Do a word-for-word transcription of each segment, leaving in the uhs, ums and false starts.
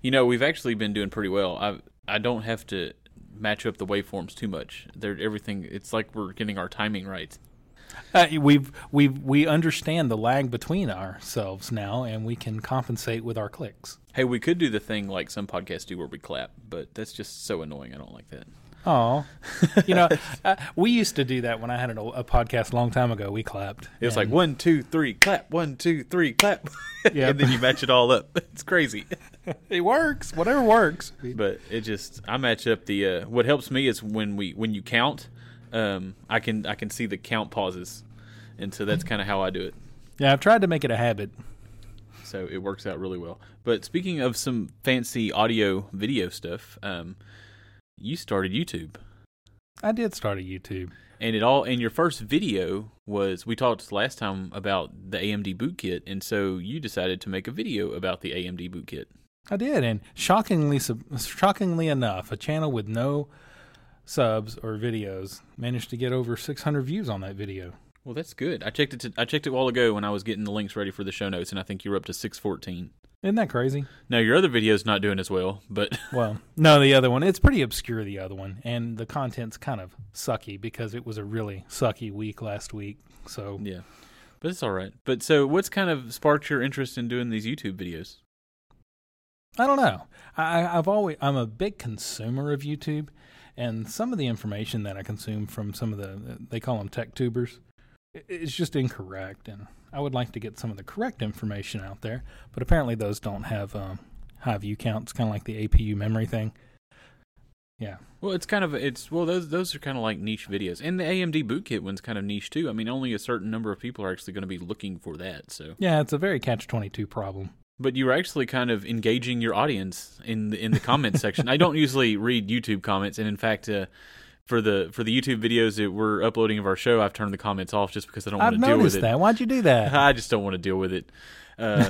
You know, we've actually been doing pretty well. I I don't have to match up the waveforms too much. They're everything. It's like we're getting our timing right. Uh, we've we've we understand the lag between ourselves now, and we can compensate with our clicks. Hey, we could do the thing like some podcasts do where we clap, but that's just so annoying. I don't like that. Oh, you know, uh, we used to do that when I had a, a podcast a long time ago. We clapped. It was like one, two, three, clap. One, two, three, clap. Yeah, and then you match it all up. It's crazy. It works. Whatever works. But it just I match up the. Uh, what helps me is when we when you count, um, I can I can see the count pauses, and so that's kind of how I do it. Yeah, I've tried to make it a habit. So it works out really well. But speaking of some fancy audio video stuff, um, you started YouTube. I did start a YouTube. And it all and your first video was we talked last time about the A M D boot kit, and so you decided to make a video about the A M D boot kit. I did, and shockingly shockingly enough, a channel with no subs or videos managed to get over six hundred views on that video. Well, that's good. I checked it to, I checked it a while ago when I was getting the links ready for the show notes, and I think you're up to six fourteen. Isn't that crazy? Now, your other video's not doing as well, but... Well, no, the other one. It's pretty obscure, the other one. And the content's kind of sucky because it was a really sucky week last week. So yeah, but it's all right. But so what's kind of sparked your interest in doing these YouTube videos? I don't know. I, I've always, I'm a big consumer of YouTube. And some of the information that I consume from some of the, they call them tech tubers, it's just incorrect. And I would like to get some of the correct information out there, but apparently those don't have um, high view counts, kind of like the A P U memory thing. Yeah. Well, it's kind of it's well those those are kind of like niche videos, and the A M D Bootkit one's kind of niche too. I mean, only a certain number of people are actually going to be looking for that. So yeah, it's a very catch twenty-two problem. But you were actually kind of engaging your audience in the in the comments section. I don't usually read YouTube comments, and in fact. Uh, For the for the YouTube videos that we're uploading of our show, I've turned the comments off just because I don't want to deal with it. I've noticed that. Why'd you do that? I just don't want to deal with it. Uh,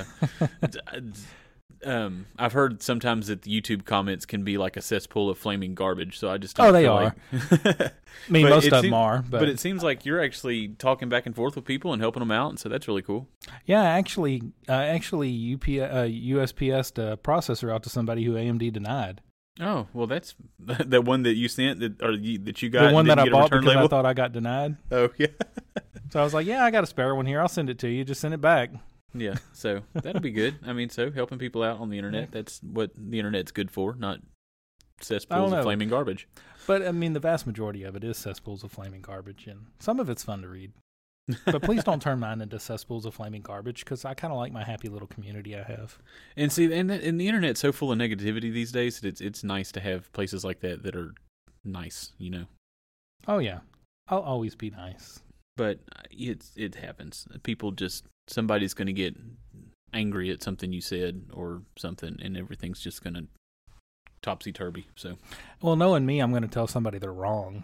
um, I've heard sometimes that the YouTube comments can be like a cesspool of flaming garbage, so I just don't oh, they feel are. Like... I mean, But most it of seem- them are. But. but it seems like you're actually talking back and forth with people and helping them out, and so that's really cool. Yeah, actually, uh, actually, U P, uh, U S P S'd a processor out to somebody who A M D denied. Oh, well, that's the one that you sent that or you, that you got. The one and that I didn't get a bought return because label? I thought I got denied. Oh, yeah. So I was like, yeah, I got a spare one here. I'll send it to you. Just send it back. Yeah, so that'll be good. I mean, so helping people out on the internet, that's what the internet's good for, not cesspools of flaming garbage. But, I mean, the vast majority of it is cesspools of flaming garbage, and some of it's fun to read. But please don't turn mine into cesspools of flaming garbage, because I kind of like my happy little community I have. And see, and, that, and the internet's so full of negativity these days that it's it's nice to have places like that that are nice, you know. Oh yeah, I'll always be nice. But it's it happens. People just somebody's going to get angry at something you said or something, and everything's just going to topsy turvy. So, well, knowing me, I'm going to tell somebody they're wrong.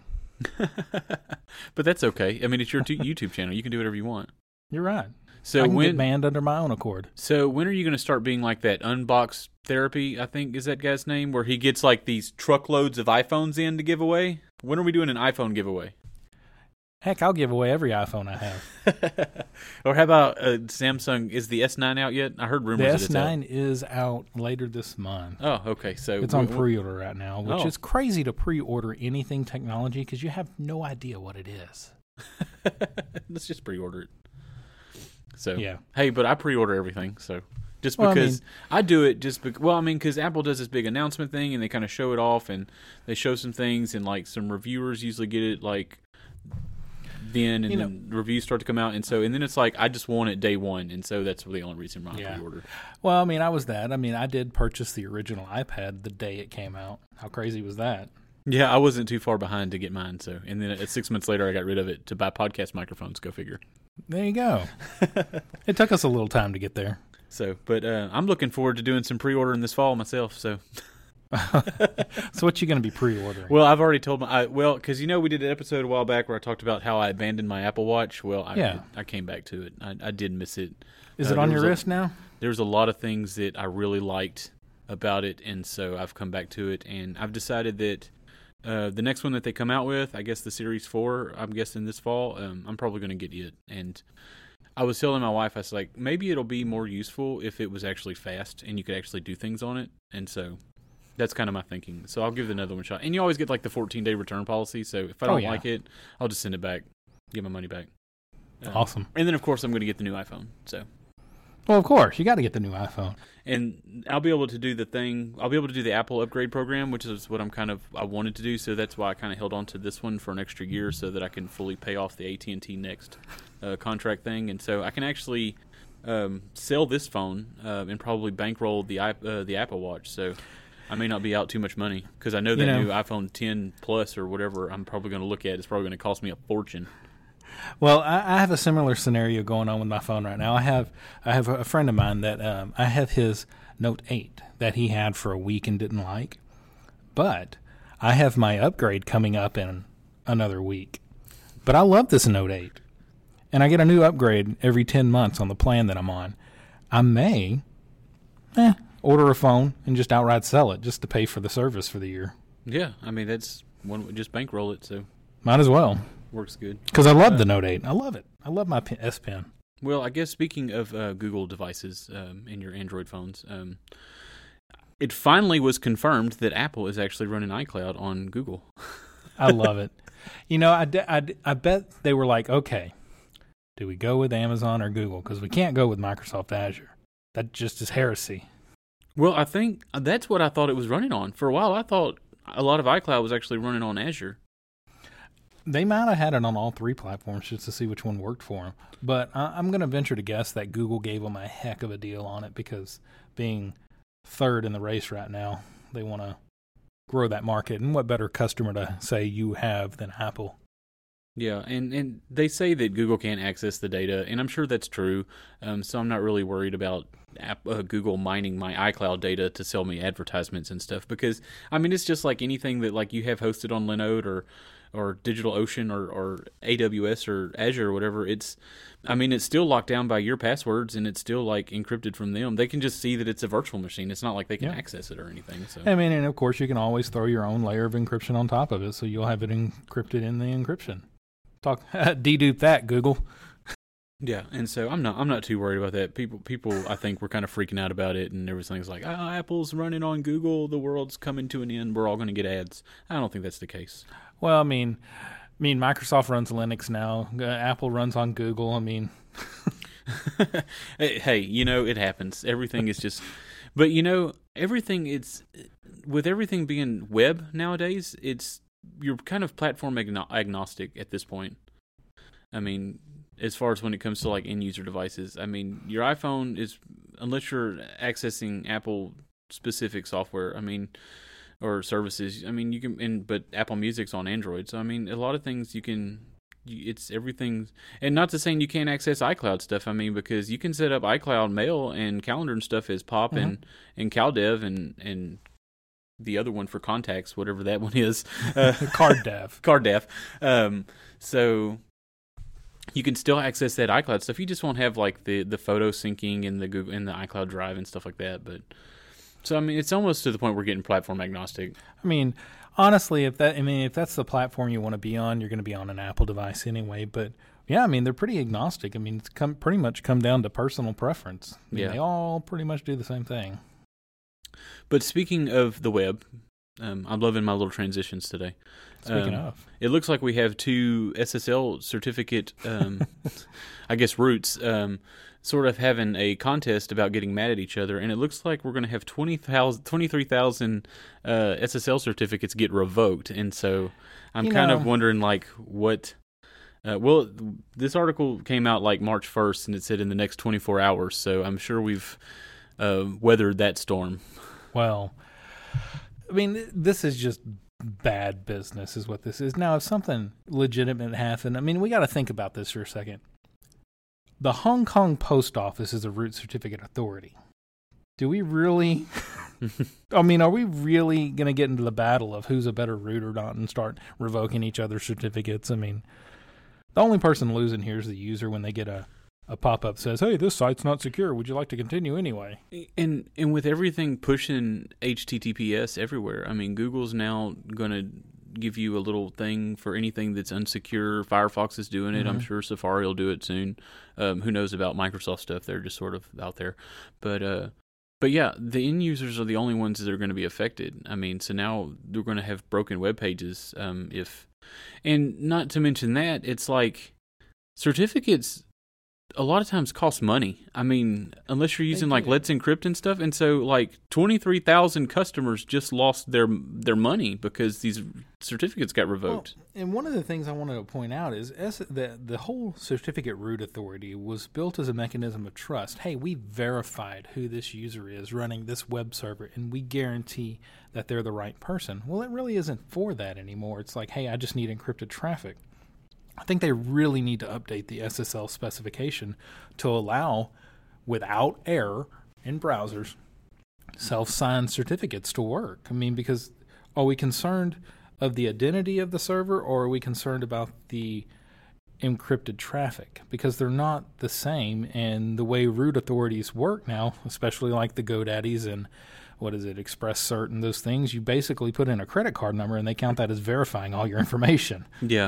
But that's okay. I mean, it's your t- YouTube channel. You can do whatever you want. You're right. So I can when get banned under my own accord. So when are you going to start being like that Unbox Therapy, I think is that guy's name, where he gets like these truckloads of iPhones in to give away? When are we doing an iPhone giveaway? Heck, I'll give away every iPhone I have. Or how about uh, Samsung? Is the S nine out yet? I heard rumors the that it's S nine is out later this month. Oh, okay. So it's on pre-order right now, which oh. is crazy to pre-order anything technology because you have no idea what it is. Let's just pre-order it. So yeah. Hey, but I pre-order everything, so just well, because I, mean, I do it, just because. Well, I mean, because Apple does this big announcement thing, and they kind of show it off, and they show some things, and like some reviewers usually get it like. Then and you then know, reviews start to come out, and so and then it's like I just want it day one, and so that's the only reason why I yeah. pre-ordered. Well, I mean, I was that. I mean, I did purchase the original iPad the day it came out. How crazy was that? Yeah, I wasn't too far behind to get mine. So, and then uh, six months later, I got rid of it to buy podcast microphones. Go figure. There you go. It took us a little time to get there. So, but uh, I'm looking forward to doing some pre-ordering this fall myself. So. So what you going to be pre-ordering? Well, I've already told my I, well because you know we did an episode a while back where I talked about how I abandoned my Apple Watch. Well, I yeah. I came back to it. I, I did miss it. Is uh, it on your a, wrist now? There's a lot of things that I really liked about it, and so I've come back to it, and I've decided that uh, the next one that they come out with, I guess the Series four, I'm guessing this fall, um, I'm probably going to get it, and I was telling my wife, I was like, maybe it'll be more useful if it was actually fast and you could actually do things on it. And so that's kind of my thinking. So I'll give it another one shot. And you always get like the fourteen day return policy. So if I don't Oh, yeah. like it, I'll just send it back, get my money back. Um, Awesome. And then of course I'm going to get the new iPhone. So. Well, of course, you got to get the new iPhone. And I'll be able to do the thing. I'll be able to do the Apple upgrade program, which is what I'm kind of I wanted to do. So that's why I kind of held on to this one for an extra year, so that I can fully pay off the A T and T Next uh, contract thing, and so I can actually um, sell this phone uh, and probably bankroll the i- uh, the Apple Watch. So I may not be out too much money because I know that You know, new iPhone ten Plus or whatever I'm probably going to look at is probably going to cost me a fortune. Well, I, I have a similar scenario going on with my phone right now. I have I have a friend of mine that um, I have his Note eight that he had for a week and didn't like, but I have my upgrade coming up in another week. But I love this Note eight, and I get a new upgrade every ten months on the plan that I'm on. I may eh, order a phone and just outright sell it just to pay for the service for the year. Yeah, I mean that's one just bankroll it, so Might as well, works good. because I love Uh, the Note eight. I love it. I love my P- S Pen. Well, I guess speaking of uh, Google devices um, in your Android phones, um, it finally was confirmed that Apple is actually running iCloud on Google. I love it. You know, I, de- I, de- I bet they were like, okay, do we go with Amazon or Google? Because we can't go with Microsoft Azure. That just is heresy. Well, I think that's what I thought it was running on. For a while, I thought a lot of iCloud was actually running on Azure. They might have had it on all three platforms just to see which one worked for them. But I- I'm going to venture to guess that Google gave them a heck of a deal on it because being third in the race right now, they want to grow that market. And what better customer to say you have than Apple? Yeah, and, and they say that Google can't access the data, and I'm sure that's true. Um, so I'm not really worried about app, uh, Google mining my iCloud data to sell me advertisements and stuff. Because I mean, it's just like anything that like you have hosted on Linode or or DigitalOcean or, or A W S or Azure or whatever. It's, I mean, it's still locked down by your passwords, and it's still like encrypted from them. They can just see that it's a virtual machine. It's not like they can Yeah. access it or anything. So I mean, and of course, you can always throw your own layer of encryption on top of it, so you'll have it encrypted in the encryption. Talk dedupe that, Google. yeah, and so I'm not I'm not too worried about that. People people I think were kind of freaking out about it, and everything's like, oh, Apple's running on Google, the world's coming to an end, we're all going to get ads. I don't think that's the case. Well, I mean, I mean, Microsoft runs Linux now. Uh, Apple runs on Google. I mean, hey, hey, you know it happens. Everything is just, but you know everything. It's with everything being web nowadays. It's you're kind of platform agno- agnostic at this point. I mean, as far as when it comes to like end user devices, I mean, your iPhone is unless you're accessing Apple specific software. I mean. Or services. I mean, you can, and but Apple Music's on Android, so I mean, a lot of things you can. You, it's everything, and not to saying you can't access iCloud stuff. I mean, because you can set up iCloud Mail and calendar and stuff as Pop Mhm. and and CalDev and and the other one for contacts, whatever that one is, uh, Card Dev. CardDev. Um, so you can still access that iCloud stuff. You just won't have like the the photo syncing and the Google and the iCloud Drive and stuff like that, but. So I mean, it's almost to the point we're getting platform agnostic. I mean, honestly, if that, I mean, if that's the platform you want to be on, you're going to be on an Apple device anyway. But yeah, I mean, they're pretty agnostic. I mean, it's come pretty much come down to personal preference. I mean, Yeah. they all pretty much do the same thing. But speaking of the web, um, I'm loving my little transitions today. Speaking Um, of, It looks like we have two S S L certificate, um, I guess, roots, um, sort of having a contest about getting mad at each other. And it looks like we're going to have twenty thousand, twenty-three thousand uh, S S L certificates get revoked. And so I'm You kind know- of wondering, like, what... Uh, well, this article came out like March first, and it said in the next twenty-four hours. So I'm sure we've uh, weathered that storm. well, I mean, this is just bad business is what this is. Now, if something legitimate happened, I mean, we got to think about this for a second. The Hong Kong Post Office is a root certificate authority. Do we really, I mean, are we really going to get into the battle of who's a better root or not and start revoking each other's certificates? I mean, the only person losing here is the user when they get a, a pop-up that says, hey, this site's not secure. Would you like to continue anyway? And and with everything pushing H T T P S everywhere, I mean, Google's now going to give you a little thing for anything that's unsecure. Firefox is doing it. Mm-hmm. I'm sure Safari will do it soon. Um, who knows about Microsoft stuff? They're just sort of out there. But uh, but yeah, the end users are the only ones that are going to be affected. I mean, so now they're going to have broken web pages. Um, if and not to mention that, it's like certificates a lot of times cost money. I mean, unless you're using like Let's Encrypt and stuff. And so like twenty-three thousand customers just lost their their money because these certificates got revoked. Well, and one of the things I wanted to point out is that the whole certificate root authority was built as a mechanism of trust. Hey, we verified who this user is running this web server, and we guarantee that they're the right person. Well, it really isn't for that anymore. It's like, hey, I just need encrypted traffic. I think they really need to update the S S L specification to allow, without error in browsers, self-signed certificates to work. I mean, because are we concerned of the identity of the server, or are we concerned about the encrypted traffic? Because they're not the same, and the way root authorities work now, especially like the GoDaddies and what is it, ExpressCert and those things, you basically put in a credit card number and they count that as verifying all your information. Yeah.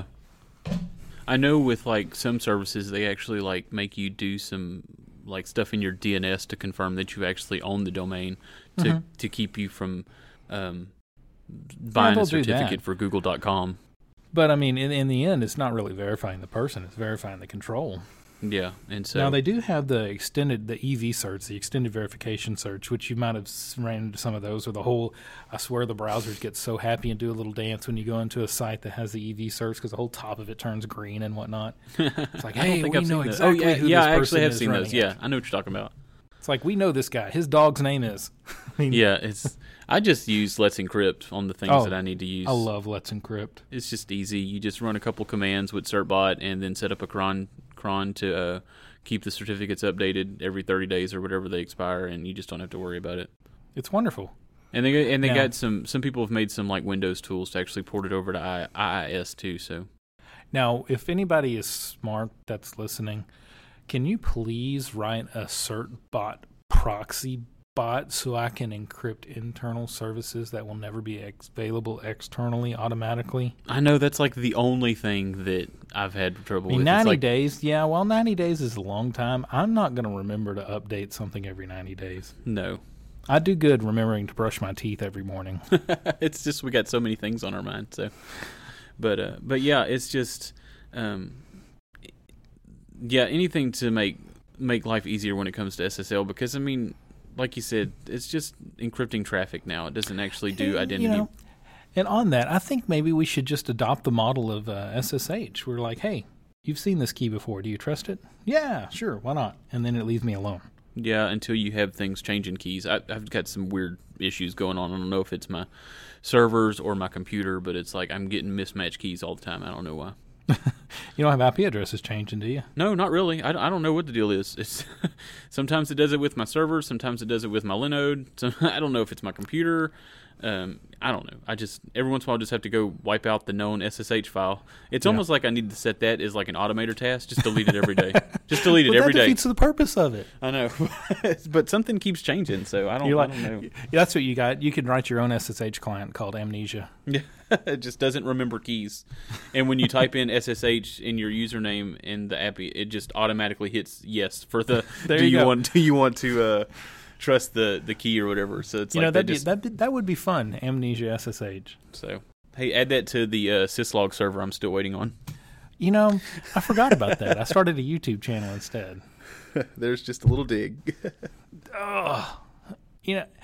I know with like some services, they actually like make you do some like stuff in your D N S to confirm that you actually own the domain to, mm-hmm. to keep you from um, buying yeah, a certificate for google dot com. But I mean, in, in the end, it's not really verifying the person; it's verifying the control. Yeah, and so now they do have the extended, the E V certs, the extended verification search, which you might have ran into some of those, or the whole. I swear the browsers get so happy and do a little dance when you go into a site that has the E V certs because the whole top of it turns green and whatnot. It's like, hey, we I've know exactly oh, yeah, who yeah, this I person actually have is seen those. it. Yeah, I know what you're talking about. It's like, we know this guy. His dog's name is. I mean, yeah, it's. I just use Let's Encrypt on the things oh, that I need to use. I love Let's Encrypt. It's just easy. You just run a couple commands with certbot and then set up a cron cron to uh, keep the certificates updated every thirty days or whatever they expire, and you just don't have to worry about it. It's wonderful. And they and they now, got some some people have made some like Windows tools to actually port it over to I I S too. So now, if anybody is smart that's listening, can you please write a certbot proxy bot so I can encrypt internal services that will never be ex- available externally automatically? I know that's like the only thing that I've had trouble I mean, with. ninety like, days, yeah, well, ninety days is a long time. I'm not going to remember to update something every ninety days. No. I do good remembering to brush my teeth every morning. It's just we got so many things on our mind. So, But, uh, but yeah, it's just, um, yeah, anything to make make life easier when it comes to S S L because, I mean, like you said, it's just encrypting traffic now. It doesn't actually do identity. You know, and on that, I think maybe we should just adopt the model of uh, S S H. We're like, hey, you've seen this key before. Do you trust it? Yeah, sure. Why not? And then it leaves me alone. Yeah, until you have things changing keys. I, I've got some weird issues going on. I don't know if it's my servers or my computer, but it's like I'm getting mismatched keys all the time. I don't know why. You don't have I P addresses changing, do you? No, not really. I, I don't know what the deal is. It's sometimes it does it with my server. Sometimes it does it with my Linode. So I don't know if it's my computer. Um, I don't know. I just every once in a while just have to go wipe out the known S S H file. It's yeah. almost like I need to set that as like an automator task. Just delete it every day. Just delete it well, every that day. That defeats the purpose of it. I know, but something keeps changing, so I don't, like, I don't know. Yeah, that's what you got. You can write your own S S H client called Amnesia. Yeah, it just doesn't remember keys. And when you type in S S H in your username in the app, it just automatically hits yes for the. There do you you go. want? Do you want to? Uh, trust the, the key or whatever. So it's you like know that just, that that would be fun. Amnesia S S H. So hey, add that to the uh, syslog server. I'm still waiting on. You know, I forgot about that. I started a YouTube channel instead. There's just a little dig. Oh, you know,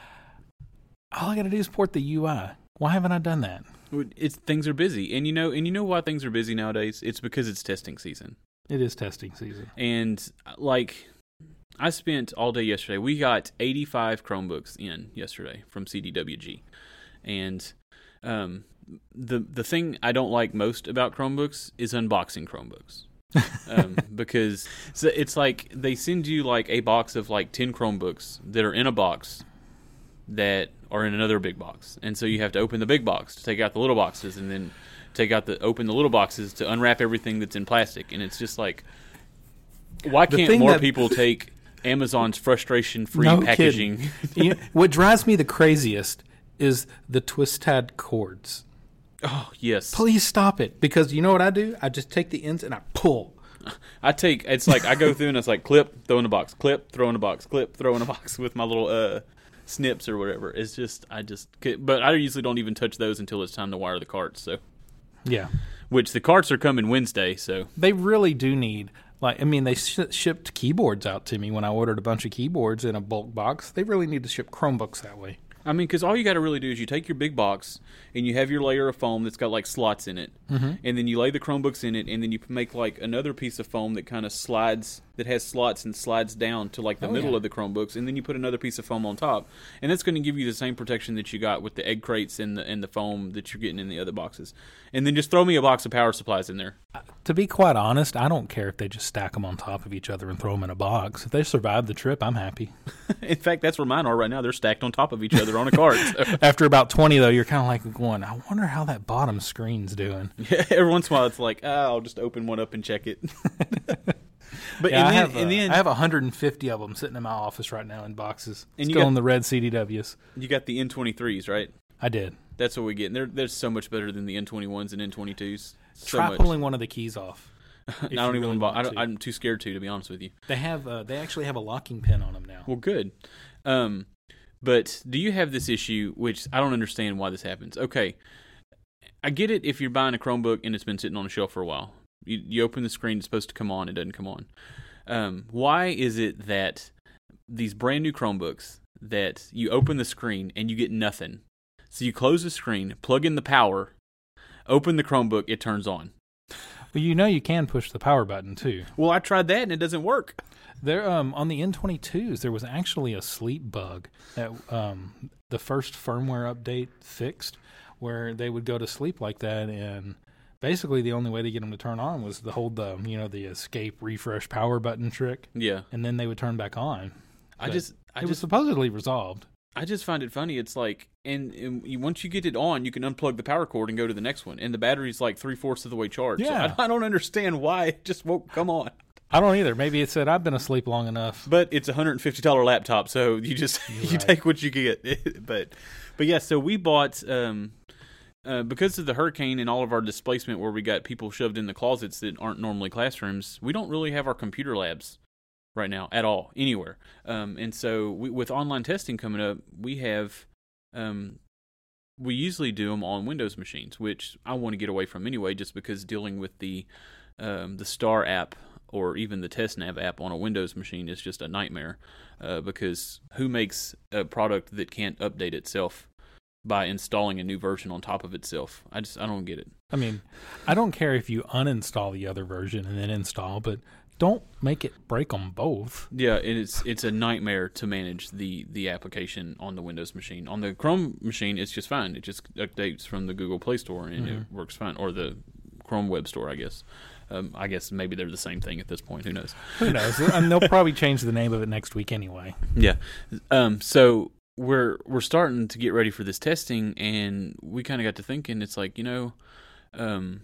all I got to do is port the U I. Why haven't I done that? It's things are busy, and you know, and you know why things are busy nowadays. It's because it's testing season. It is testing season, and like. I spent all day yesterday. We got eighty-five Chromebooks in yesterday from C D W G. And um, the the thing I don't like most about Chromebooks is unboxing Chromebooks. um, because so it's like they send you like a box of like ten Chromebooks that are in a box that are in another big box. And so you have to open the big box to take out the little boxes and then take out the open the little boxes to unwrap everything that's in plastic. And it's just like, why can't more that... people take Amazon's frustration-free no packaging? you know, what drives me the craziest is the twist-tab cords. Oh, yes. Please stop it. Because you know what I do? I just take the ends and I pull. I take, it's like I go through and it's like clip, throw in a box, clip, throw in a box, clip, throw in a box with my little uh, snips or whatever. It's just, I just, but I usually don't even touch those until it's time to wire the carts. So, yeah. Which the carts are coming Wednesday, so. They really do need, like, I mean, they sh- shipped keyboards out to me when I ordered a bunch of keyboards in a bulk box. They really need to ship Chromebooks that way. I mean, because all you got to really do is you take your big box and you have your layer of foam that's got like slots in it, mm-hmm. and then you lay the Chromebooks in it, and then you make like another piece of foam that kind of slides, that has slots and slides down to like the oh, middle yeah. of the Chromebooks, and then you put another piece of foam on top, and that's going to give you the same protection that you got with the egg crates and the and the foam that you're getting in the other boxes. And then just throw me a box of power supplies in there. To be quite honest, I don't care if they just stack them on top of each other and throw them in a box. If they survive the trip, I'm happy. In fact, that's where mine are right now. They're stacked on top of each other on a cart. So. After about twenty, though, you're kind of like going, I wonder how that bottom screen's doing. Yeah, every once in a while, it's like, ah, I'll just open one up and check it. But yeah, in I, the, have, in uh, the end, I have one hundred fifty of them sitting in my office right now in boxes. And you Still got- in the red C D Ws. you got the N twenty-threes, right? I did. That's what we get. And they're, they're so much better than the N twenty-ones and N twenty-twos. So Try much. pulling one of the keys off. I don't even really want to. I want don't, to. I'm too scared to, to be honest with you. They have. Uh, they actually have a locking pin on them now. Well, good. Um, but do you have this issue, which I don't understand why this happens? Okay, I get it if you're buying a Chromebook and it's been sitting on a shelf for a while. You, you open the screen, it's supposed to come on, it doesn't come on. Um, why is it that these brand new Chromebooks, that you open the screen and you get nothing? So you close the screen, plug in the power, open the Chromebook, it turns on. Well, you know you can push the power button too. Well, I tried that and it doesn't work. There, um, on the N twenty-twos, there was actually a sleep bug that um, the first firmware update fixed, where they would go to sleep like that, and basically the only way to get them to turn on was to hold the, you know, the escape refresh power button trick. Yeah, and then they would turn back on. I But just, I it just, was supposedly resolved. I just find it funny. It's like, and, and you, once you get it on, you can unplug the power cord and go to the next one, and the battery's like three fourths of the way charged. Yeah. So I, I don't understand why it just won't come on. I don't either. Maybe it said I've been asleep long enough. But it's a hundred and fifty dollar laptop, so you just you right. take what you get. but, but yeah. So we bought um, uh, because of the hurricane and all of our displacement, where we got people shoved in the closets that aren't normally classrooms. We don't really have our computer labs right now at all anywhere. Um, and so we, with online testing coming up, we have um, we usually do them on Windows machines, which I want to get away from anyway, just because dealing with the um, the Star app or even the TestNav app on a Windows machine is just a nightmare. Uh, because who makes a product that can't update itself by installing a new version on top of itself? I just I don't get it. I mean, I don't care if you uninstall the other version and then install, but don't make it break them both. Yeah, and it's it's a nightmare to manage the, the application on the Windows machine. On the Chrome machine, it's just fine. It just updates from the Google Play Store and Mm-hmm. it works fine, or the Chrome Web Store, I guess. Um, I guess maybe they're the same thing at this point. Who knows? Who knows? I mean, they'll probably change the name of it next week anyway. Yeah. Um. So we're we're starting to get ready for this testing, and we kind of got to thinking. It's like, you know, um,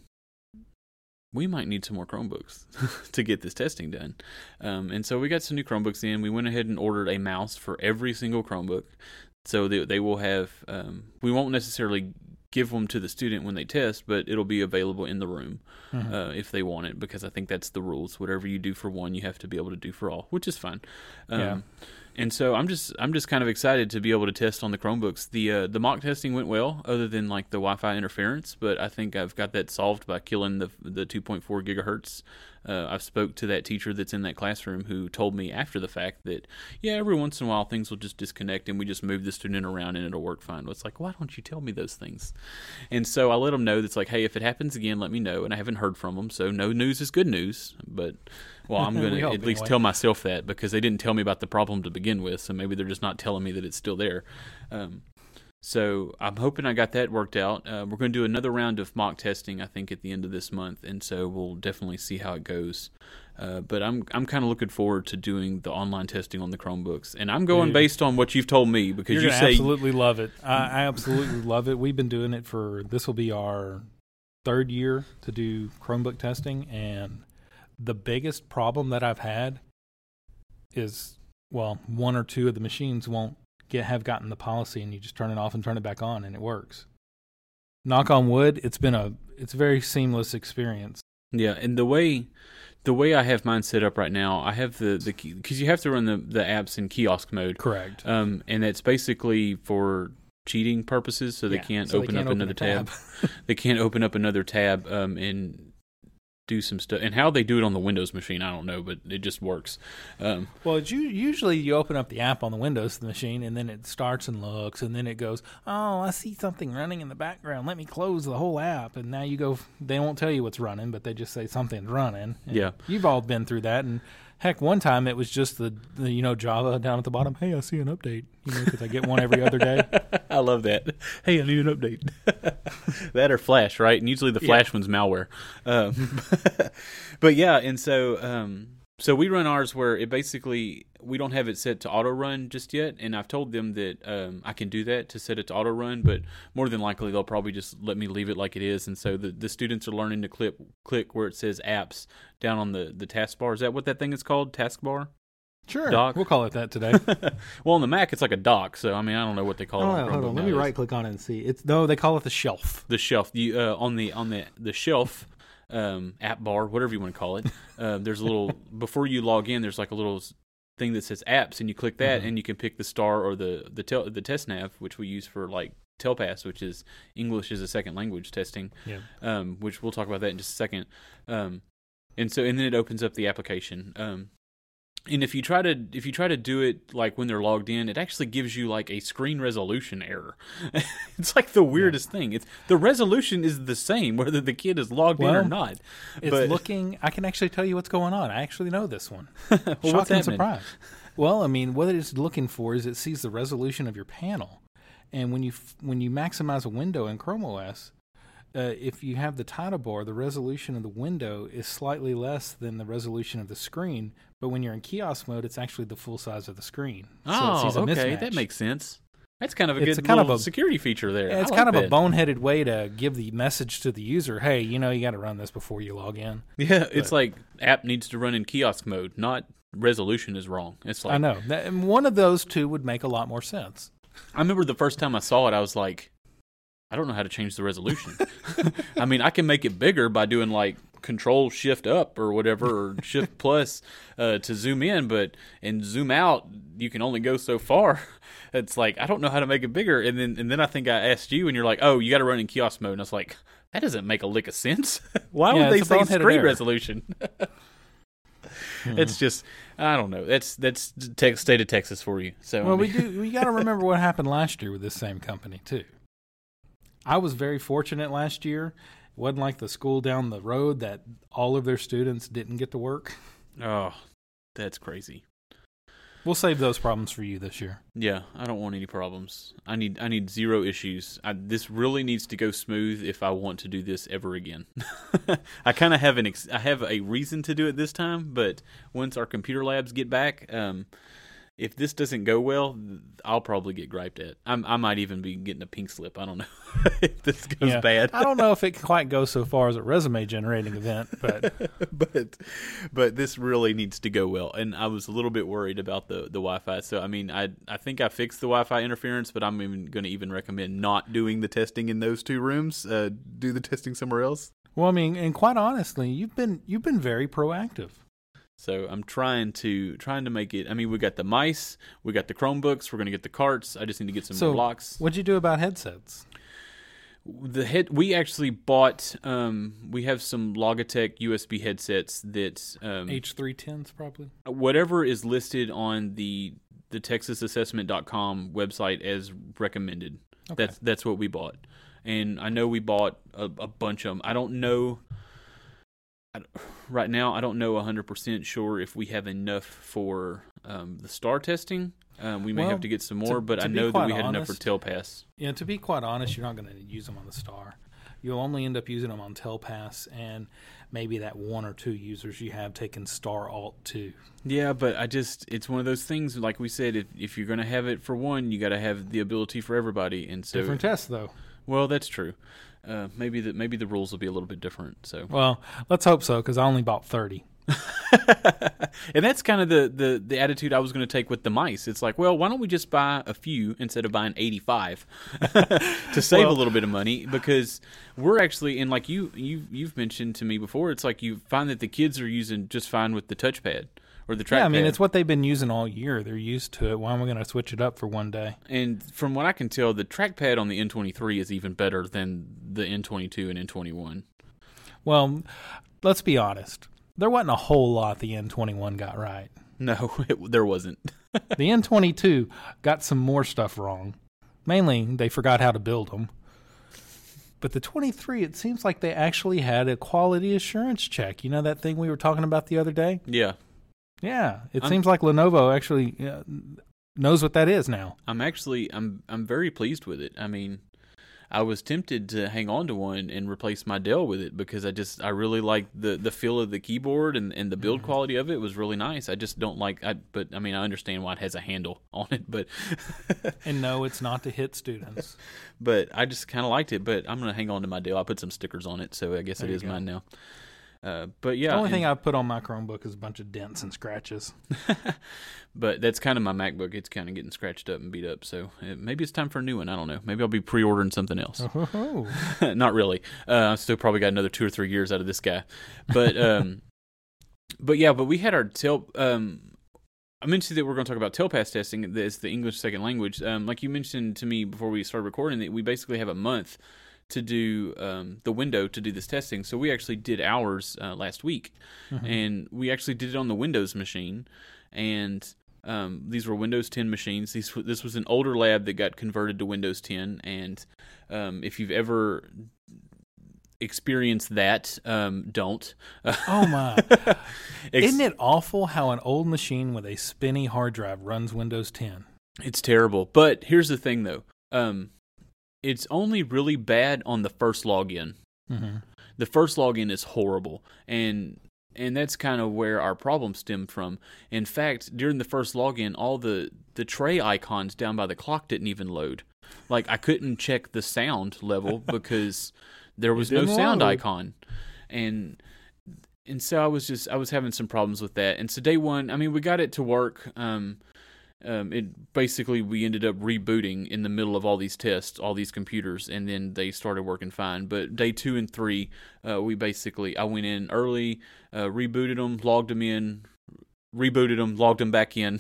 we might need some more Chromebooks to get this testing done. Um. And so we got some new Chromebooks in. We went ahead and ordered a mouse for every single Chromebook, so they they will have. Um. We won't necessarily give them to the student when they test, but it'll be available in the room Mm-hmm. uh, if they want it, because I think that's the rules. Whatever you do for one, you have to be able to do for all, which is fine. Um, Yeah. And so I'm just I'm just kind of excited to be able to test on the Chromebooks. The uh, the mock testing went well, other than like the Wi-Fi interference, but I think I've got that solved by killing the the two point four gigahertz. Uh, I've spoke to that teacher that's in that classroom who told me after the fact that, yeah, every once in a while things will just disconnect and we just move the student around and it'll work fine. Well, it's like, why don't you tell me those things? And so I let them know that's like, hey, if it happens again, let me know. And I haven't heard from them, so no news is good news. But, well, I'm going We to hope at least anyway. tell myself that, because they didn't tell me about the problem to begin with, so maybe they're just not telling me that it's still there. Um, So I'm hoping I got that worked out. Uh, we're going to do another round of mock testing, I think, at the end of this month, and so we'll definitely see how it goes. Uh, but I'm I'm kind of looking forward to doing the online testing on the Chromebooks, and I'm going Dude. based on what you've told me, because You're you gonna say absolutely love it. I, I absolutely love it. We've been doing it for, this will be our third year to do Chromebook testing, and the biggest problem that I've had is, well, one or two of the machines won't get have gotten the policy, and you just turn it off and turn it back on, and it works. knock on wood, it's been a it's a very seamless experience. Yeah, and the way the way I have mine set up right now, I have the the because you have to run the the apps in kiosk mode. Correct. Um, and it's basically for cheating purposes, so they Yeah, can't so they open can't up open another a tab. tab. They can't open up another tab um, and do some stuff. And how they do it on the Windows machine, I don't know, but it just works. Um, Well, it's u- usually you open up the app on the Windows machine, and then it starts and looks, and then it goes, oh, I see something running in the background. Let me close the whole app. And now you go, they won't tell you what's running, but they just say something's running. And Yeah. You've all been through that. And heck, one time it was just the, the you know, Java down at the bottom. Hey, I see an update. You know, because I get one every other day. I love that. Hey, I need an update. That or Flash, right? And usually the Flash Yeah. one's malware. Um, but yeah, and so um, so we run ours where it basically we don't have it set to auto run just yet, and I've told them that um, I can do that to set it to auto run, but more than likely they'll probably just let me leave it like it is. And so the, the students are learning to click click where it says apps down on the the taskbar. Is that what that thing is called? Taskbar? Sure. Dock? We'll call it that today. Well, on the Mac it's like a dock, so I mean I don't know what they call it. Oh, on hold Chromebook on. Let me nowadays. right click on it and see. It's no, they call it the shelf. The shelf. You uh, on the on the the shelf um, app bar, whatever you want to call it. Uh, there's a little before you log in. There's like a little thing that says apps, and you click that, Mm-hmm. and you can pick the star or the the tel- the test nav, which we use for like Telpass, which is English as a second language testing. Yeah. Um, which we'll talk about that in just a second. Um, and so and then it opens up the application. Um, And if you try to if you try to do it like when they're logged in, it actually gives you like a screen resolution error. It's like the weirdest yeah. thing. It's the resolution is the same whether the kid is logged well, in or not. It's but, looking. I can actually tell you what's going on. I actually know this one. well, what's Shocking surprise. Well, I mean, what it's looking for is it sees the resolution of your panel, and when you when you maximize a window in Chrome O S. Uh, if you have the title bar, the resolution of the window is slightly less than the resolution of the screen. But when you're in kiosk mode, it's actually the full size of the screen. So oh, it sees a okay, mismatch. that makes sense. That's kind of a it's good a kind little of a, security feature there. Yeah, it's I kind like of that. a boneheaded way to give the message to the user, hey, you know, you got to run this before you log in. Yeah, it's but, like app needs to run in kiosk mode, not resolution is wrong. It's like I know. That, and one of those two would make a lot more sense. I remember the first time I saw it, I was like, I don't know how to change the resolution. I mean, I can make it bigger by doing like control shift up or whatever, or shift plus uh, to zoom in, but and zoom out, you can only go so far. It's like, I don't know how to make it bigger. And then and then I think I asked you and you're like, oh, you got to run in kiosk mode. And I was like, that doesn't make a lick of sense. Why yeah, would they a say screen error. resolution? hmm. It's just, I don't know. That's that's te- state of Texas for you. So Well, I mean, we do. We got to remember what happened last year with this same company too. I was very fortunate last year. It wasn't like the school down the road that all of their students didn't get to work. oh, that's crazy. We'll save those problems for you this year. Yeah, I don't want any problems. I need I need zero issues. I, this really needs to go smooth if I want to do this ever again. I kind of have an ex- I have a reason to do it this time, but once our computer labs get back, um, if this doesn't go well, I'll probably get griped at. I'm, I might even be getting a pink slip. I don't know if this goes Yeah. bad. I don't know if it quite goes so far as a resume generating event, but but but this really needs to go well. And I was a little bit worried about the, the Wi-Fi. So I mean, I I think I fixed the Wi-Fi interference, but I'm even going to even recommend not doing the testing in those two rooms. Uh, do the testing somewhere else. well, I mean, and quite honestly, you've been you've been very proactive. So I'm trying to trying to make it. I mean, we got the mice, we got the Chromebooks, we're going to get the carts. I just need to get some So, more locks. What'd you do about headsets? The head we actually bought. Um, we have some Logitech U S B headsets that um, H three tens probably. whatever is listed on the the texas assessment dot com website as recommended. Okay. That's that's what we bought, and I know we bought a, a bunch of them. I don't know. I, right now, I don't know one hundred percent sure if we have enough for um, the star testing. Um, we may Well, have to get some more, to- but to I be know that quite we had enough for honest- Telpass. Yeah, to be quite honest, you're not going to use them on the Star. You'll only end up using them on Telpass, and maybe that one or two users you have taken Star Alt two. Yeah, but I just, it's one of those things, like we said, if, if you're going to have it for one, you got to have the ability for everybody. And so, Different tests, though. well, that's true. Uh, maybe the maybe the rules will be a little bit different. So, Well, let's hope so, because I only bought thirty. And that's kind of the, the, the attitude I was going to take with the mice. It's like, well, why don't we just buy a few instead of buying eighty-five to save well, a little bit of money? Because we're actually, and like you, you, you've mentioned to me before, it's like you find that the kids are using just fine with the touchpad or the trackpad. Yeah, I mean, it's what they've been using all year. They're used to it. Why am I going to switch it up for one day? And from what I can tell, the trackpad on the N twenty-three is even better than the N twenty-two and N twenty-one. Well, let's be honest. There wasn't a whole lot the N twenty-one got right. No, it, there wasn't. The N twenty-two got some more stuff wrong. Mainly, they forgot how to build them. But the twenty-three, it seems like they actually had a quality assurance check. You know that thing we were talking about the other day? Yeah. Yeah. It I'm, seems like Lenovo actually uh, knows what that is now. I'm actually, I'm I'm very pleased with it. I mean, I was tempted to hang on to one and replace my Dell with it because I just I really like the, the feel of the keyboard and, and the build mm-hmm. quality of it was really nice. I just don't like I but I mean I understand why it has a handle on it, but and no, it's not to hit students. But I just kind of liked it. But I'm gonna hang on to my Dell. I put some stickers on it, so I guess there it is go. mine now. Uh, but yeah, the only and, thing I've put on my Chromebook is a bunch of dents and scratches. But that's kind of my MacBook. It's kind of getting scratched up and beat up. So uh, maybe it's time for a new one. I don't know. Maybe I'll be pre-ordering something else. Oh. Not really. Uh, I still probably got another two or three years out of this guy. But um, but yeah, but we had our tel. Um, I mentioned that we're going to talk about TELPAS testing. It's the English second language. Um, like you mentioned to me before we started recording, that we basically have a month to do um, the window to do this testing. So we actually did ours uh, last week, mm-hmm. and we actually did it on the Windows machine. And um, these were Windows ten machines. These this was an older lab that got converted to Windows ten. And um, if you've ever experienced that, um, don't. Oh my! Isn't it awful how an old machine with a spinny hard drive runs Windows ten? It's terrible. But here's the thing, though. Um, It's only really bad on the first login. Mm-hmm. The first login is horrible, and and that's kind of where our problem stemmed from. In fact, during the first login, all the, the tray icons down by the clock didn't even load. Like, I couldn't check the sound level because there was no sound load. icon. And and so I was just, I was having some problems with that. And so day one, I mean, we got it to work. Um, Um, it basically we ended up rebooting in the middle of all these tests, all these computers, and then they started working fine. But day two and three, uh, we basically I went in early, uh, rebooted them, logged them in, rebooted them, logged them back in.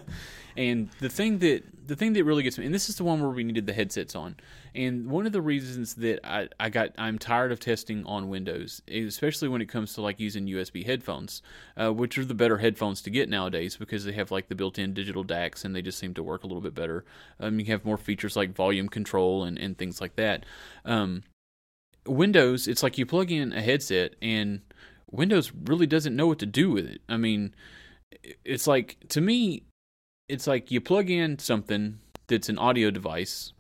And the thing that the thing that really gets me, and this is the one where we needed the headsets on, and one of the reasons that I, I got I'm tired of testing on Windows, especially when it comes to like using U S B headphones, uh, which are the better headphones to get nowadays because they have like the built-in digital D A Cs and they just seem to work a little bit better. Um, you have more features like volume control and, and things like that. Um, Windows, it's like you plug in a headset and Windows really doesn't know what to do with it. I mean, it's like, to me, it's like you plug in something that's an audio device.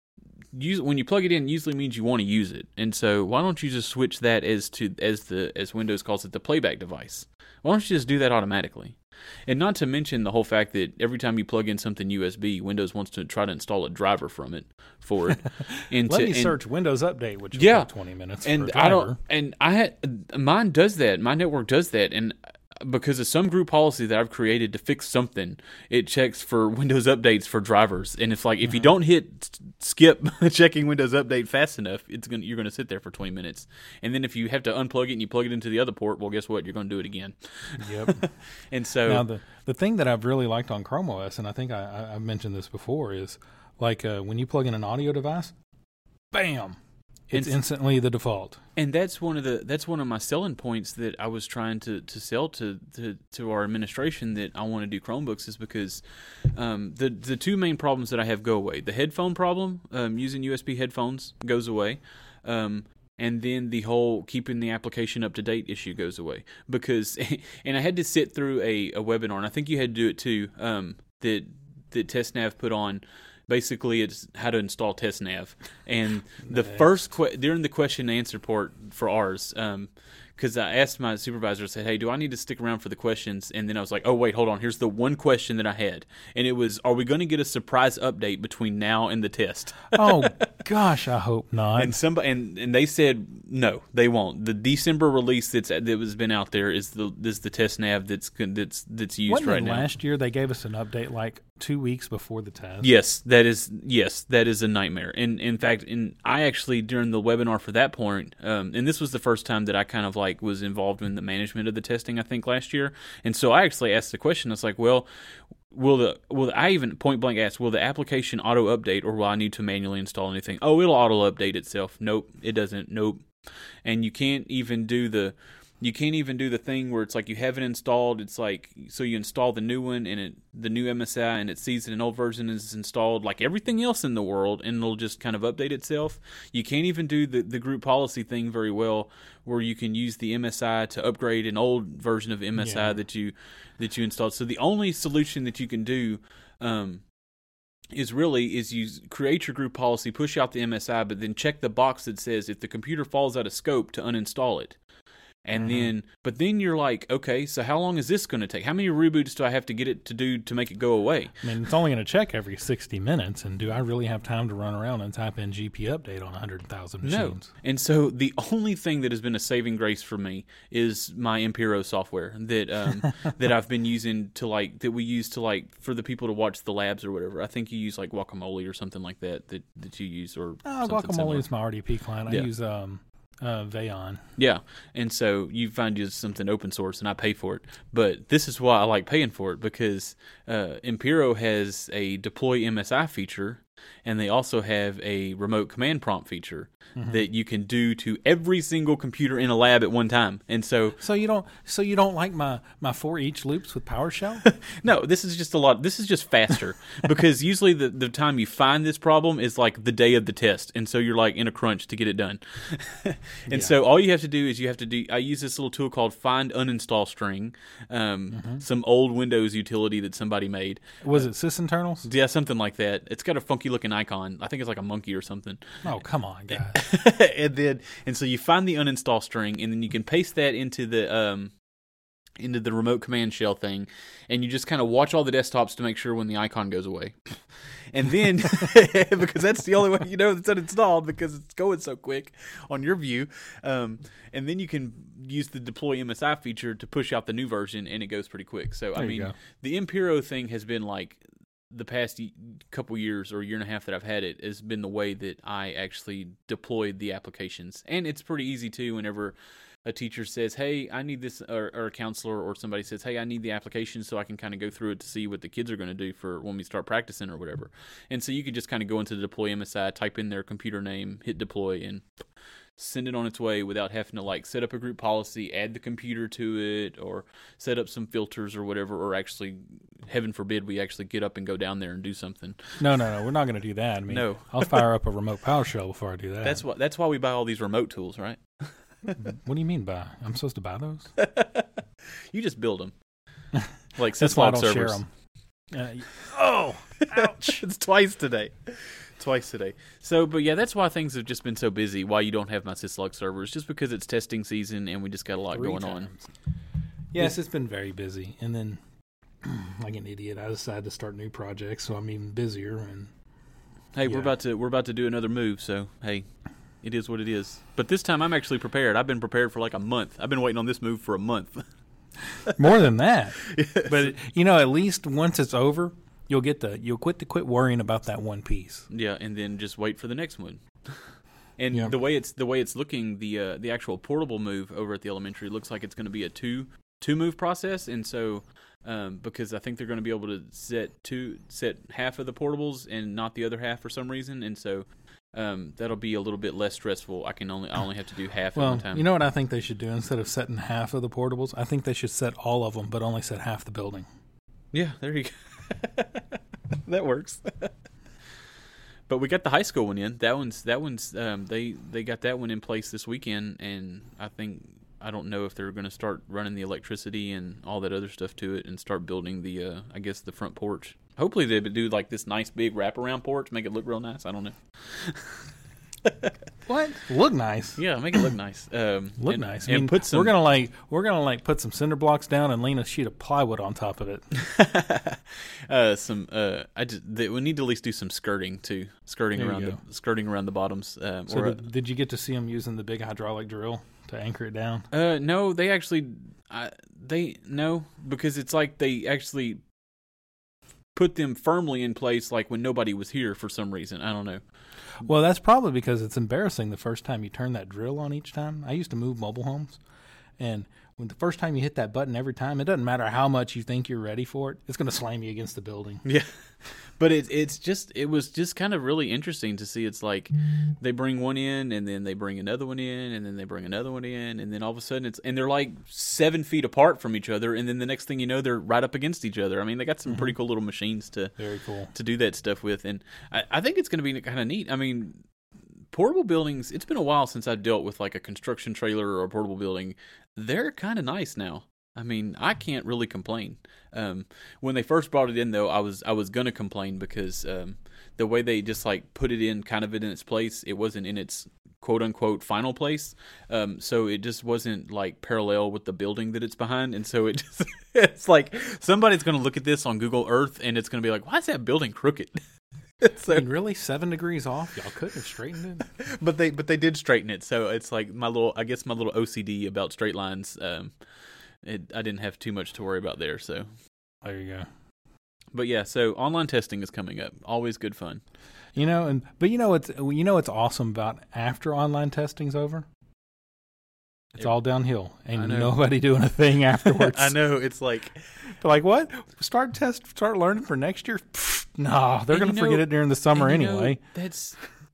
Use, when you plug it in, usually means you want to use it, and so why don't you just switch that as to as the as Windows calls it, the playback device? Why don't you just do that automatically? And not to mention the whole fact that every time you plug in something U S B, Windows wants to try to install a driver from it for it. And Let to, me and, search Windows Update, which yeah, will take twenty minutes. And for a driver. I don't. And I had mine does that. My network does that, and because of some group policy that I've created to fix something, it checks for Windows updates for drivers. And it's like, mm-hmm. if you don't hit skip checking Windows Update fast enough, it's gonna you're going to sit there for twenty minutes. And then if you have to unplug it and you plug it into the other port, well, guess what? You're going to do it again. Yep. And so now the the thing that I've really liked on Chrome O S, and I think I, I've mentioned this before, is like uh, when you plug in an audio device, bam. It's and, instantly the default, and that's one of the that's one of my selling points that I was trying to, to sell to, to, to our administration that I want to do Chromebooks is because um, the the two main problems that I have go away. The headphone problem, um, using U S B headphones, goes away, um, and then the whole keeping the application up to date issue goes away. Because and I had to sit through a, a webinar, and I think you had to do it too. Um, that that TestNav put on. Basically, it's how to install TestNav. And the nice. first que- during the question and answer part for ours, because um, I asked my supervisor, I said, "Hey, do I need to stick around for the questions?" And then I was like, "Oh wait, hold on. Here's the one question that I had, and it was, are we going to get a surprise update between now and the test?" Oh gosh, I hope not. And somebody and, and they said No, they won't. The December release that's that has been out there is the is the test nav that's that's that's used Wasn't right it now. Last year they gave us an update like two weeks before the test. Yes, that is yes, that is a nightmare. And in fact, in I actually during the webinar for that point, um, and this was the first time that I kind of like was involved in the management of the testing. I think last year, and so I actually asked the question. I was like, well. Will the will the, I even point blank ask, will the application auto update or will I need to manually install anything? Oh, it'll auto update itself. Nope, it doesn't. Nope. And you can't even do the you can't even do the thing where it's like you have it installed. It's like so you install the new one and it the new M S I and it sees that an old version is installed like everything else in the world and it'll just kind of update itself. You can't even do the, the group policy thing very well where you can use the M S I to upgrade an old version of M S I yeah. that you that you installed. So the only solution that you can do um, is really is you create your group policy, push out the M S I, but then check the box that says if the computer falls out of scope to uninstall it. And mm-hmm. then, but then you're like, okay, so how long is this going to take? How many reboots do I have to get it to do to make it go away? I mean, it's only going to check every sixty minutes, and do I really have time to run around and type in G P update on one hundred thousand machines? No. And so the only thing that has been a saving grace for me is my Impero software that um, that I've been using to like, that we use to like, for the people to watch the labs or whatever. I think you use like Guacamole or something like that that, that you use or uh, something Guacamole similar. is my R D P client. I yeah. use... um. Uh, Vayon. Yeah, and so you find you something open source, and I pay for it. But this is why I like paying for it, because uh, Impero has a deploy M S I feature, and they also have a remote command prompt feature mm-hmm. that you can do to every single computer in a lab at one time. And so, so you don't, so you don't like my my for each loops with PowerShell? No, this is just a lot. This is just faster because usually the the time you find this problem is like the day of the test, and so you're like in a crunch to get it done. and yeah. so all you have to do is you have to do. I use this little tool called Find Uninstall String, um, mm-hmm. some old Windows utility that somebody made. Was uh, it sysinternals? Yeah, something like that. It's got a funky looking icon. I think it's like a monkey or something. Oh, come on, guys. and then and so you find the uninstall string, and then you can paste that into the um into the remote command shell thing, and you just kind of watch all the desktops to make sure when the icon goes away. And then because that's the only way you know it's uninstalled because it's going so quick on your view. Um, and then you can use the deploy M S I feature to push out the new version, and it goes pretty quick. So there I mean, the Impero thing has been like the past couple years or year and a half that I've had it has been the way that I actually deployed the applications. And it's pretty easy too whenever a teacher says, hey, I need this, or, or a counselor or somebody says, hey, I need the application so I can kind of go through it to see what the kids are going to do for when we start practicing or whatever. And so you could just kind of go into the deploy M S I, type in their computer name, hit deploy, and send it on its way without having to like set up a group policy, add the computer to it, or set up some filters or whatever, or actually, heaven forbid, we actually get up and go down there and do something. No, no, no, we're not going to do that. I mean, no. I'll fire up a remote PowerShell before I do that. That's why. That's why we buy all these remote tools, right? What do you mean buy? I'm supposed to buy those? You just build them, like that's why I don't servers. share them. Uh, oh, ouch! It's twice today. Twice today. So, but yeah, that's why things have just been so busy. Why you don't have my syslog servers, just because it's testing season and we just got a lot Three going times. on. Yes, it's been very busy. And then, like an idiot, I decided to start new projects, so I'm even busier. And hey, yeah. we're about to we're about to do another move. So hey, it is what it is. But this time, I'm actually prepared. I've been prepared for like a month. I've been waiting on this move for a month. More than that. Yes. But you know, at least once it's over, you'll get the you'll quit to quit worrying about that one piece. Yeah, and then just wait for the next one. And yeah. the way it's the way it's looking, the uh, the actual portable move over at the elementary looks like it's going to be a two two move process, and so um, because I think they're going to be able to set two set half of the portables and not the other half for some reason, and so um, that'll be a little bit less stressful. I can only I only have to do half well, at one time. You know what I think they should do instead of setting half of the portables? I think they should set all of them, but only set half the building. Yeah, there you go. That works. But we got the high school one in. That one's that one's um, they they got that one in place this weekend, and I think I don't know if they're going to start running the electricity and all that other stuff to it, and start building the uh, I guess the front porch. Hopefully they would do like this nice big wraparound porch, make it look real nice. I don't know. What? Look nice. Yeah, make it look nice. Um, look and, nice. I and mean, put some. We're gonna like we're gonna like put some cinder blocks down and lean a sheet of plywood on top of it. uh, some. Uh, I just, they, we need to at least do some skirting too. Skirting There you around go. the skirting around the bottoms. Um, So or, did, did you get to see them using the big hydraulic drill to anchor it down? uh, no, they actually. I, they no because it's like they actually put them firmly in place, like when nobody was here for some reason. I don't know. Well, that's probably because it's embarrassing the first time you turn that drill on each time. I used to move mobile homes, and when the first time you hit that button every time, it doesn't matter how much you think you're ready for it, it's going to slam you against the building. Yeah. But it, it's just, it was just kind of really interesting to see. It's like they bring one in and then they bring another one in and then they bring another one in. And then all of a sudden it's, and they're like seven feet apart from each other. And then the next thing you know, they're right up against each other. I mean, they got some mm-hmm. pretty cool little machines to, Very cool. to do that stuff with. And I, I think it's going to be kind of neat. I mean, portable buildings, it's been a while since I've dealt with like a construction trailer or a portable building. They're kind of nice now. I mean, I can't really complain. Um, when they first brought it in, though, I was I was gonna complain because um, the way they just like put it in, kind of in its place, it wasn't in its quote unquote final place. Um, so it just wasn't like parallel with the building that it's behind, and so it just it's like somebody's gonna look at this on Google Earth and it's gonna be like, why is that building crooked? So, I mean, really, seven degrees off? Y'all couldn't have straightened it. but they but they did straighten it. So it's like my little, I guess my little O C D about straight lines. Um, It, I didn't have too much to worry about there, so there you go. But yeah, so online testing is coming up. Always good fun, you know. And but you know what's you know what's awesome about after online testing's over? It's it, all downhill. Ain't nobody doing a thing afterwards. I know. It's like, they're like, what? Start test, start learning for next year? Pfft, nah, they're going to forget it during the summer anyway. Know, that's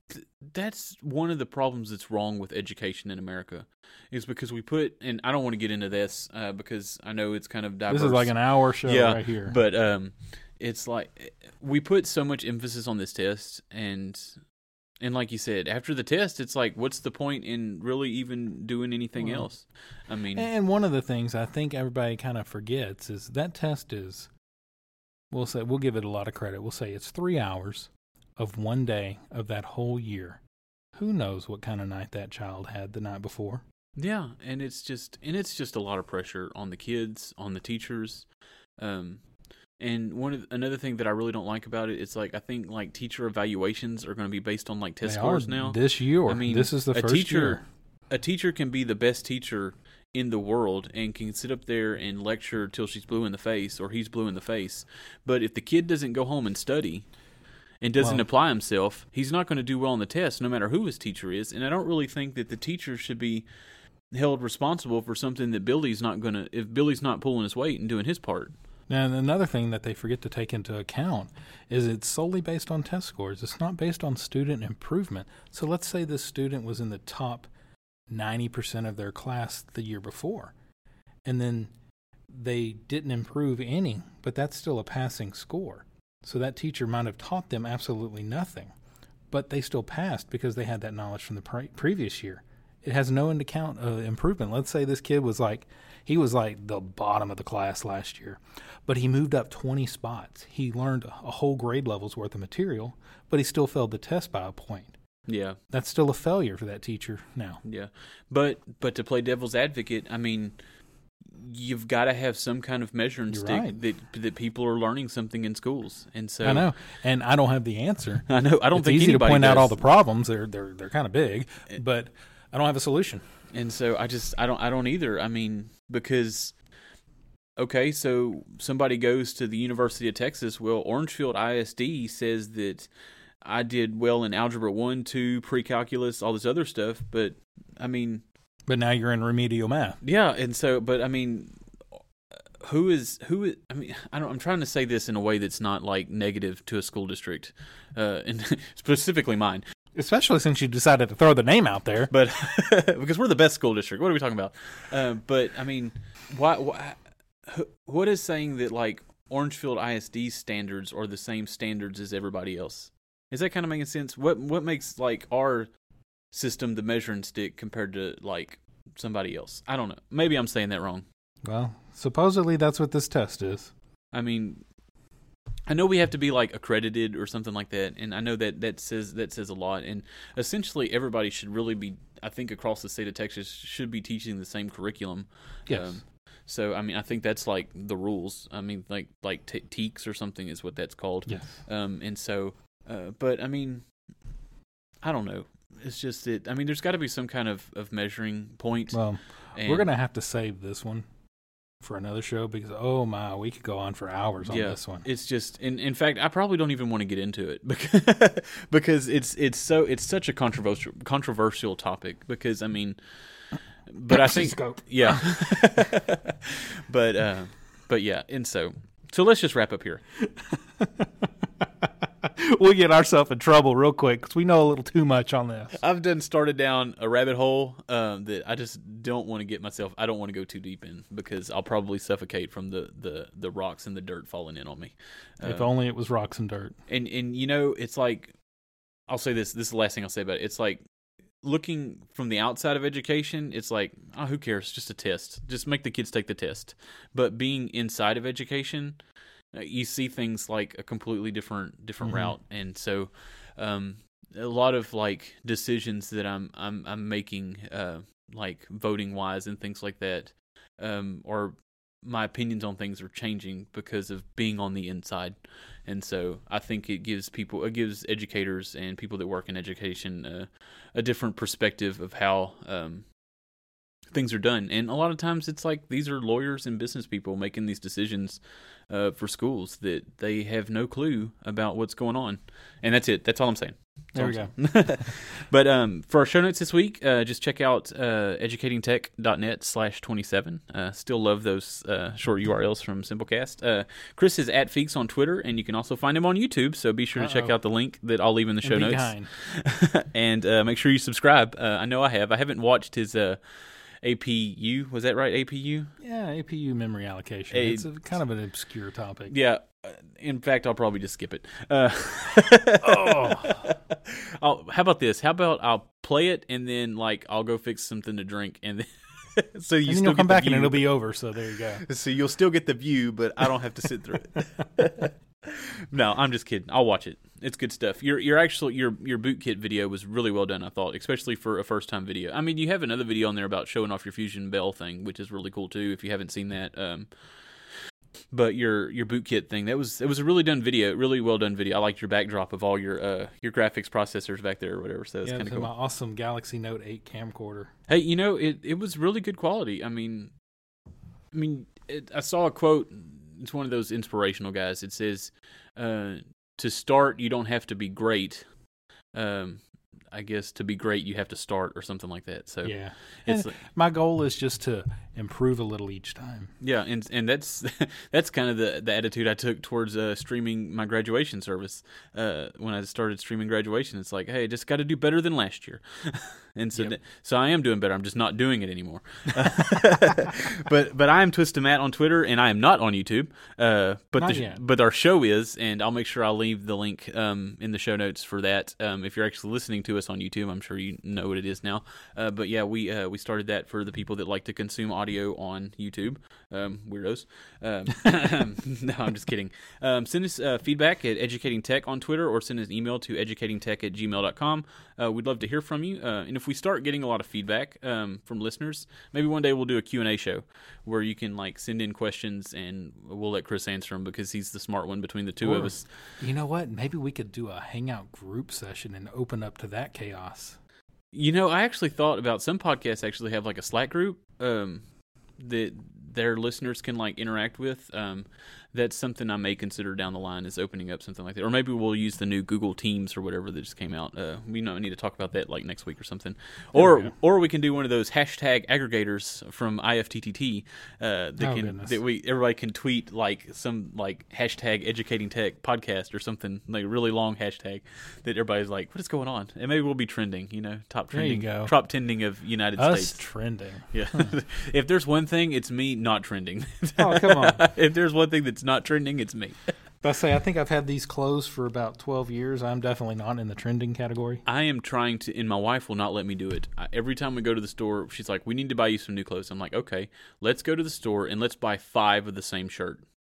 that's one of the problems that's wrong with education in America. Is because we put, and I don't want to get into this uh, because I know it's kind of diverse. This is like an hour show yeah, right here. But um, it's like we put so much emphasis on this test, and and like you said, after the test, it's like, what's the point in really even doing anything well, else? I mean, and one of the things I think everybody kind of forgets is that test is, we'll say, we'll give it a lot of credit. We'll say it's three hours of one day of that whole year. Who knows what kind of night that child had the night before? Yeah, and it's just and it's just a lot of pressure on the kids, on the teachers, um, and one of, another thing that I really don't like about it is like I think like teacher evaluations are going to be based on like test they scores are now. This year, I mean, this is the a first teacher, year. A teacher can be the best teacher in the world and can sit up there and lecture till she's blue in the face or he's blue in the face, but if the kid doesn't go home and study and doesn't well, apply himself, he's not going to do well on the test, no matter who his teacher is. And I don't really think that the teacher should be held responsible for something that Billy's not going to, if Billy's not pulling his weight and doing his part. Now, another thing that they forget to take into account is it's solely based on test scores. It's not based on student improvement. So let's say this student was in the top ninety percent of their class the year before, and then they didn't improve any, but that's still a passing score. So that teacher might have taught them absolutely nothing, but they still passed because they had that knowledge from the pre- previous year. It has no account of improvement. Let's say this kid was like, he was like the bottom of the class last year, but he moved up twenty spots. He learned a whole grade level's worth of material, but he still failed the test by a point. Yeah. That's still a failure for that teacher now. Yeah. But but to play devil's advocate, I mean, you've got to have some kind of measuring You're stick right. that that people are learning something in schools. And so I know, and I don't have the answer. I know. I don't it's think easy to point does. out all the problems. They're they're they're kind of big, but I don't have a solution. And so I just I don't I don't either. I mean, because okay, so somebody goes to the University of Texas. Well, Orangefield I S D says that I did well in algebra one, two, pre-calculus, all this other stuff, but I mean, but now you're in remedial math. Yeah, and so but I mean, who is who is, I mean, I don't I'm trying to say this in a way that's not like negative to a school district, uh and specifically mine. Especially since you decided to throw the name out there. But because we're the best school district. What are we talking about? Uh, but, I mean, why, why, what is saying that, like, Orangefield I S D standards are the same standards as everybody else? Is that kind of making sense? What what makes, like, our system the measuring stick compared to, like, somebody else? I don't know. Maybe I'm saying that wrong. Well, supposedly that's what this test is. I mean, I know we have to be like accredited or something like that, and I know that that says that says a lot. And essentially, everybody should really be, I think, across the state of Texas, should be teaching the same curriculum. Yes. Um, so I mean, I think that's like the rules. I mean, like like t- T E A Ks or something is what that's called. Yes. Um, and so, uh, but I mean, I don't know. It's just that I mean, there's got to be some kind of, of measuring point. Well, and, we're gonna have to save this one for another show because oh my, we could go on for hours on yeah, this one. It's just, in in fact, I probably don't even want to get into it because because it's it's so it's such a controversial controversial topic. Because I mean, but I think yeah, but uh, but yeah, and so so let's just wrap up here. We'll get ourselves in trouble real quick because we know a little too much on this. I've done started down a rabbit hole um, that I just don't want to get myself. I don't want to go too deep in because I'll probably suffocate from the, the, the rocks and the dirt falling in on me. Uh, If only it was rocks and dirt. And and you know, it's like I'll say this. This is the last thing I'll say about it. It's like looking from the outside of education. It's like, oh, who cares? Just a test. Just make the kids take the test. But being inside of education, you see things like a completely different different mm-hmm. route, and so um, a lot of like decisions that I'm I'm I'm making, uh, like voting wise and things like that, um, or my opinions on things are changing because of being on the inside, and so I think it gives people, it gives educators and people that work in education uh, a different perspective of how um, things are done. And a lot of times it's like these are lawyers and business people making these decisions uh, for schools that they have no clue about what's going on. And that's it. That's all I'm saying. That's there we go. But um, for our show notes this week, uh, just check out uh, educatingtech.net slash 27. Uh, still love those uh, short U R Ls from Simplecast. Uh, Chris is at Feeks on Twitter, and you can also find him on YouTube, so be sure to Uh-oh. check out the link that I'll leave in the show and notes. And uh, make sure you subscribe. Uh, I know I have. I haven't watched his... Uh, A P U, was that right? A P U? Yeah, A P U memory allocation. A, it's a, kind of an obscure topic. Yeah. In fact, I'll probably just skip it. Uh, oh. I'll, how about this? How about I'll play it and then like I'll go fix something to drink and then so you and still you'll come get back the view, and it'll be over. So there you go. So you'll still get the view, but I don't have to sit through it. No, I'm just kidding. I'll watch it. It's good stuff. Your your actual your your boot kit video was really well done, I thought, especially for a first time video. I mean, you have another video on there about showing off your Fusion Bell thing, which is really cool too. If you haven't seen that, um, but your your boot kit thing, that was it was a really done video, really well done video. I liked your backdrop of all your uh your graphics processors back there or whatever. So it's yeah, kind of cool. My awesome Galaxy Note eight camcorder. Hey, you know it it was really good quality. I mean, I mean, it, I saw a quote. It's one of those inspirational guys. It says, uh, to start, you don't have to be great. Um, I guess to be great, you have to start or something like that. So yeah, it's like, my goal is just to improve a little each time. Yeah, and and that's that's kind of the, the attitude I took towards uh, streaming my graduation service. Uh, when I started streaming graduation, it's like, hey, just got to do better than last year. And so, yep. th- so I am doing better. I'm just not doing it anymore. but but I am Twista Matt on Twitter, and I am not on YouTube. Uh, but not the, yet. but our show is, and I'll make sure I'll leave the link um, in the show notes for that. Um, if you're actually listening to us on YouTube, I'm sure you know what it is now. Uh, but yeah, we uh, we started that for the people that like to consume audio on YouTube. Um, weirdos. Um, no, I'm just kidding. Um, send us uh, feedback at Educating Tech on Twitter, or send us an email to educatingtech at gmail dot com. Uh, we'd love to hear from you. Uh, and if we start getting a lot of feedback um, from listeners, maybe one day we'll do a Q and A show where you can like send in questions and we'll let Chris answer them because he's the smart one between the two or, of us. You know what? Maybe we could do a hangout group session and open up to that chaos. You know, I actually thought about some podcasts actually have like a Slack group um, that their listeners can like interact with. Um, that's something I may consider down the line, is opening up something like that. Or maybe we'll use the new Google Teams or whatever that just came out. Uh, we know, need to talk about that like next week or something. Or we or we can do one of those hashtag aggregators from I F T T T uh, that oh, can goodness. that we everybody can tweet like some like hashtag Educating Tech podcast or something, like a really long hashtag that everybody's like, what is going on? And maybe we'll be trending, you know, top trending, there you go. top trending of United Us States. trending. Yeah. If there's one thing, it's me not trending. Oh, come on. If there's one thing that's not trending, it's me. I say, I think I've had these clothes for about twelve years. I'm definitely not in the trending category. I am trying to, and my wife will not let me do it. I, every time we go to the store, she's like, we need to buy you some new clothes. I'm like, okay, let's go to the store and let's buy five of the same shirt.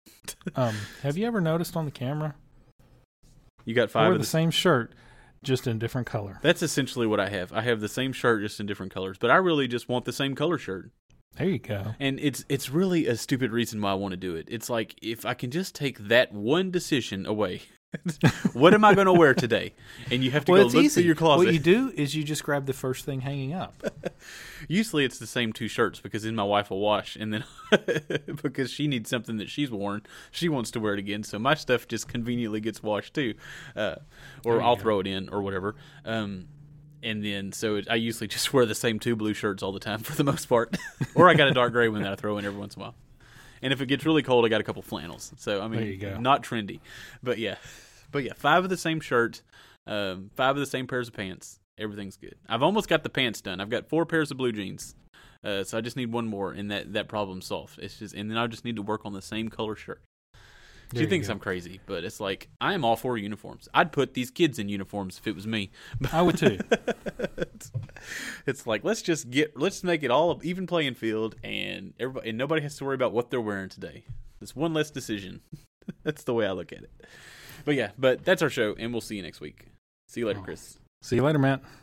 um, have you ever noticed on the camera? You got I five wear of the the same shirt, just in different color. That's essentially what I have. I have the same shirt, just in different colors. But I really just want the same color shirt. There you go. And it's it's really a stupid reason why I want to do it. It's like, if I can just take that one decision away, what am I going to wear today? And you have to Well, go it's look easy. through your closet. What you do is you just grab the first thing hanging up. Usually it's the same two shirts, because then my wife will wash, and then because she needs something that she's worn, she wants to wear it again. So my stuff just conveniently gets washed too, uh, or I'll go. throw it in or whatever. Um, and then so it, I usually just wear the same two blue shirts all the time for the most part, or I got a dark gray one that I throw in every once in a while. And if it gets really cold, I got a couple flannels. So I mean, there you go. Not trendy, but yeah, but yeah, five of the same shirt, um, five of the same pairs of pants. Everything's good. I've almost got the pants done. I've got four pairs of blue jeans, uh, so I just need one more, and that that problem's solved. It's just, and then I just need to work on the same color shirt. She thinks go. I'm crazy, but it's like, I am all for uniforms. I'd put these kids in uniforms if it was me. I would too. it's, it's like, let's just get, let's make it all even playing field, and everybody, and nobody has to worry about what they're wearing today. It's one less decision. That's the way I look at it. But yeah, but that's our show, and we'll see you next week. See you later, Chris. See you later, Matt.